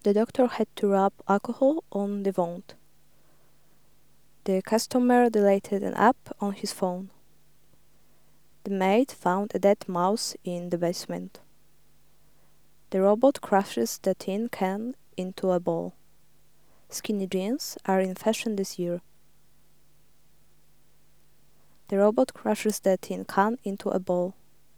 The doctor had to rub alcohol on the wound. The customer deleted an app on his phone. The maid found a dead mouse in the basement. The robot crushes the tin can into a ball. Skinny jeans are in fashion this year. The robot crushes the tin can into a ball.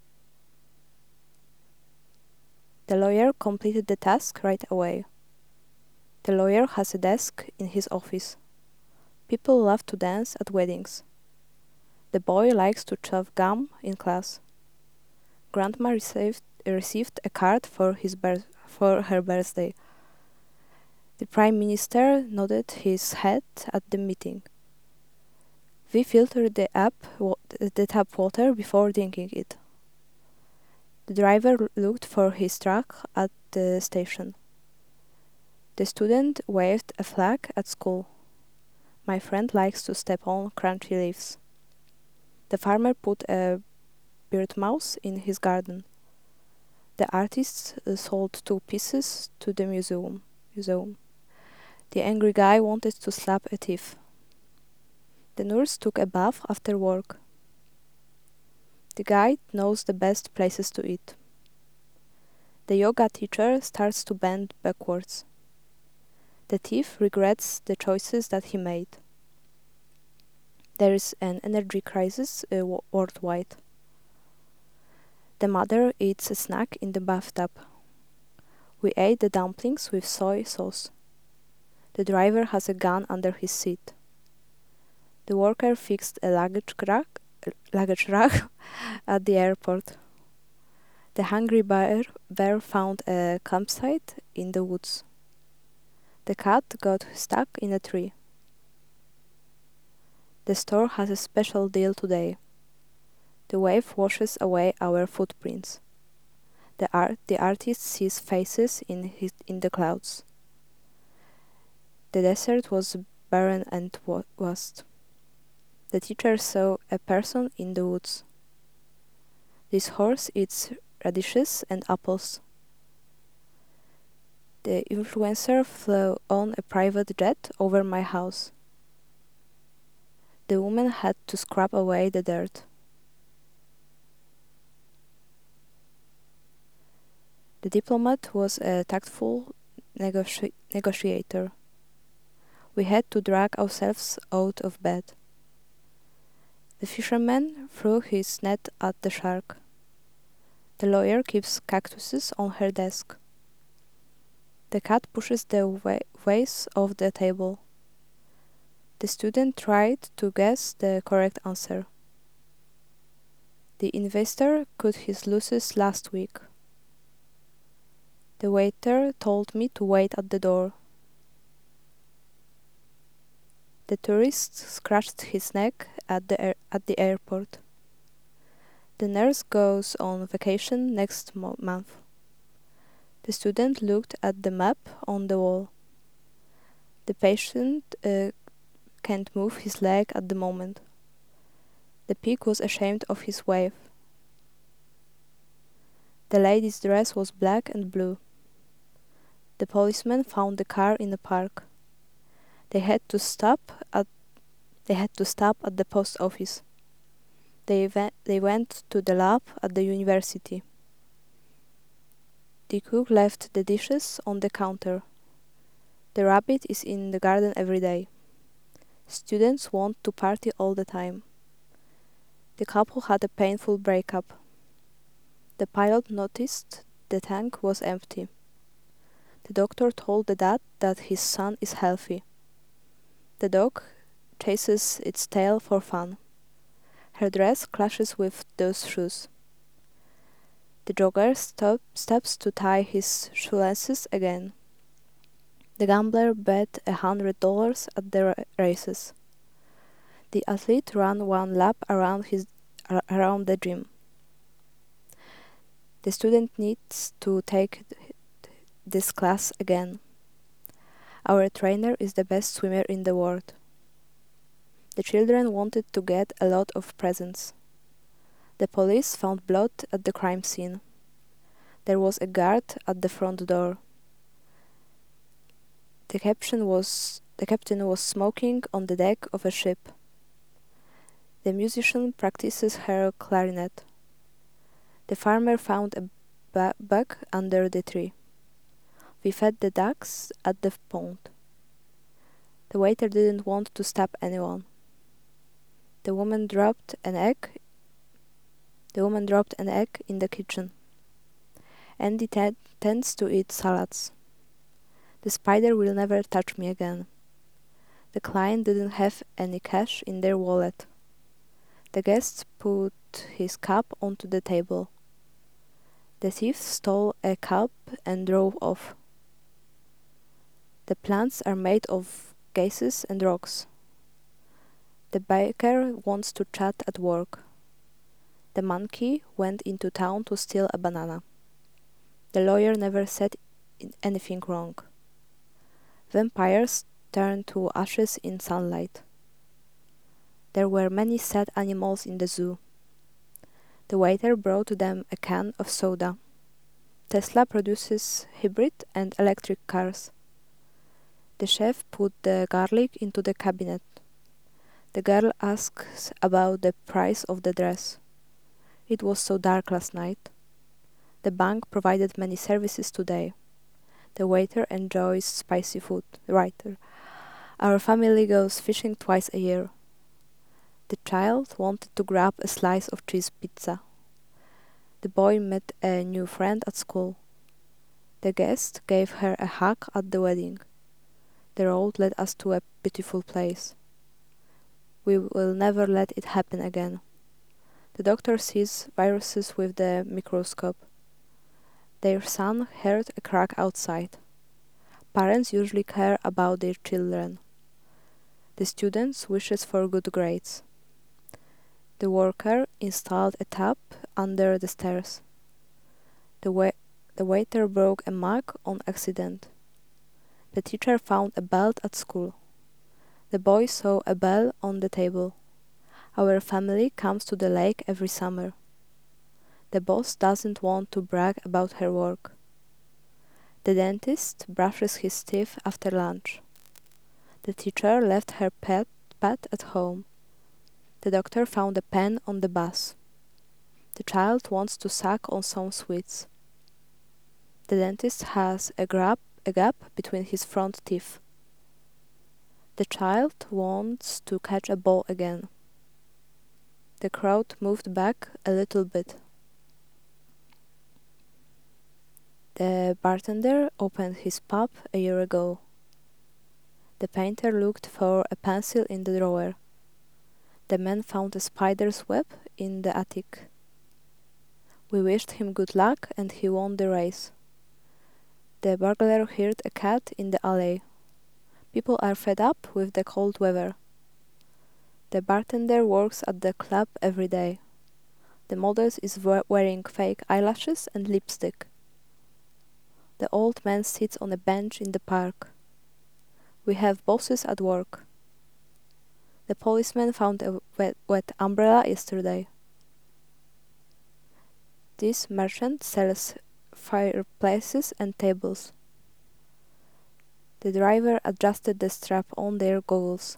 The lawyer completed the task right away. The lawyer has a desk in his office. People love to dance at weddings. The boy likes to chew gum in class. Grandma received a card for her birthday. The Prime Minister nodded his head at the meeting. We filtered the tap water before drinking it. The driver looked for his truck at the station. The student waved a flag at school. My friend likes to step on crunchy leaves. The farmer put a bird mouse in his garden. The artist sold 2 pieces to the museum. The angry guy wanted to slap a thief. The nurse took a bath after work. The guide knows the best places to eat. The yoga teacher starts to bend backwards. The thief regrets the choices that he made. There is an energy crisis worldwide. The mother eats a snack in the bathtub. We ate the dumplings with soy sauce. The driver has a gun under his seat. The worker fixed a luggage rack at the airport. The hungry bear found a campsite in the woods. The cat got stuck in a tree. The store has a special deal today. The wave washes away our footprints. The artist sees faces in the clouds. The desert was barren and vast. The teacher saw a person in the woods. This horse eats radishes and apples. The influencer flew on a private jet over my house. The woman had to scrub away the dirt. The diplomat was a tactful negotiator. We had to drag ourselves out of bed. The fisherman threw his net at the shark. The lawyer keeps cactuses on her desk. The cat pushes the vase off the table. The student tried to guess the correct answer. The investor cut his losses last week. The waiter told me to wait at the door. The tourist scratched his neck at the airport. The nurse goes on vacation next month. The student looked at the map on the wall. The patient can't move his leg at the moment. The pig was ashamed of his wave. The lady's dress was black and blue. The policeman found the car in the park. They had to stop at the post office. They went to the lab at the university. The cook left the dishes on the counter. The rabbit is in the garden every day. Students want to party all the time. The couple had a painful breakup. The pilot noticed the tank was empty. The doctor told the dad that his son is healthy. The dog chases its tail for fun. Her dress clashes with those shoes. The jogger stops to tie his shoelaces again. The gambler bet $100 at the races. The athlete ran 1 lap around the gym. The student needs to take this class again. Our trainer is the best swimmer in the world. The children wanted to get a lot of presents. The police found blood at the crime scene. There was a guard at the front door. The captain was smoking on the deck of a ship. The musician practices her clarinet. The farmer found a bug under the tree. We fed the ducks at the pond. The waiter didn't want to stab anyone. The woman dropped an egg in the kitchen. Andy tends to eat salads. The spider will never touch me again. The client didn't have any cash in their wallet. The guest put his cup onto the table. The thief stole a cup and drove off. The plants are made of gases and rocks. The baker wants to chat at work. The monkey went into town to steal a banana. The lawyer never said anything wrong. Vampires turn to ashes in sunlight. There were many sad animals in the zoo. The waiter brought them a can of soda. Tesla produces hybrid and electric cars. The chef put the garlic into the cabinet. The girl asks about the price of the dress. It was so dark last night. The bank provided many services today. The waiter enjoys spicy food. The writer. Our family goes fishing twice a year. The child wanted to grab a slice of cheese pizza. The boy met a new friend at school. The guest gave her a hug at the wedding. The road led us to a beautiful place. We will never let it happen again. The doctor sees viruses with the microscope. Their son heard a crack outside. Parents usually care about their children. The students wishes for good grades. The worker installed a tap under the stairs. The waiter broke a mug on accident. The teacher found a belt at school. The boy saw a bell on the table. Our family comes to the lake every summer. The boss doesn't want to brag about her work. The dentist brushes his teeth after lunch. The teacher left her pet at home. The doctor found a pen on the bus. The child wants to suck on some sweets. The dentist has a gap between his front teeth. The child wants to catch a ball again. The crowd moved back a little bit. The bartender opened his pub a year ago. The painter looked for a pencil in the drawer. The man found a spider's web in the attic. We wished him good luck and he won the race. The burglar heard a cat in the alley. People are fed up with the cold weather. The bartender works at the club every day. The model is wearing fake eyelashes and lipstick. The old man sits on a bench in the park. We have bosses at work. The policeman found a wet umbrella yesterday. This merchant sells fireplaces and tables. The driver adjusted the strap on their goggles.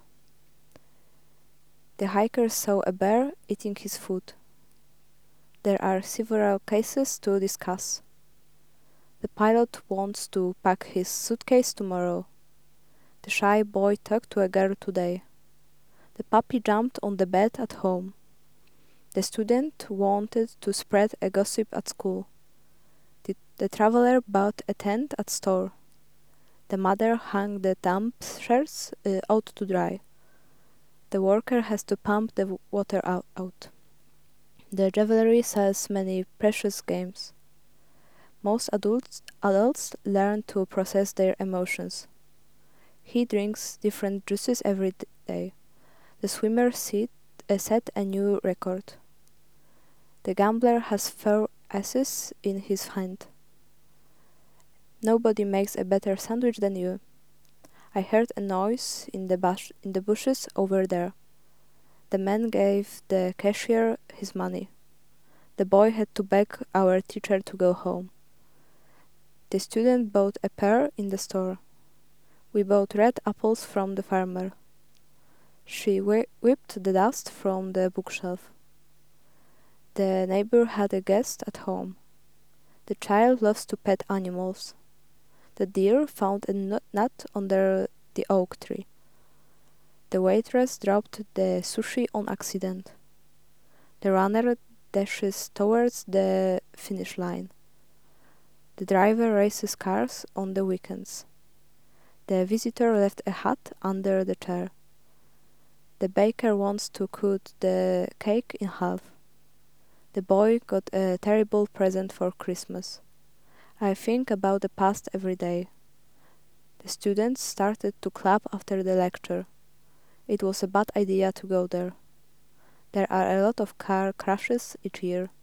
The hiker saw a bear eating his food. There are several cases to discuss. The pilot wants to pack his suitcase tomorrow. The shy boy talked to a girl today. The puppy jumped on the bed at home. The student wanted to spread a gossip at school. The traveler bought a tent at store. The mother hung the damp shirts out to dry. The worker has to pump the water out. The jewelry sells many precious gems. Most adults learn to process their emotions. He drinks different juices every day. The swimmer set a new record. The gambler has 4 aces in his hand. Nobody makes a better sandwich than you. I heard a noise in the bushes over there. The man gave the cashier his money. The boy had to beg our teacher to go home. The student bought a pear in the store. We bought red apples from the farmer. She whipped the dust from the bookshelf. The neighbor had a guest at home. The child loves to pet animals. The deer found a nut under the oak tree. The waitress dropped the sushi on accident. The runner dashes towards the finish line. The driver races cars on the weekends. The visitor left a hat under the chair. The baker wants to cut the cake in half. The boy got a terrible present for Christmas. I think about the past every day. The students started to clap after the lecture. It was a bad idea to go there. There are a lot of car crashes each year.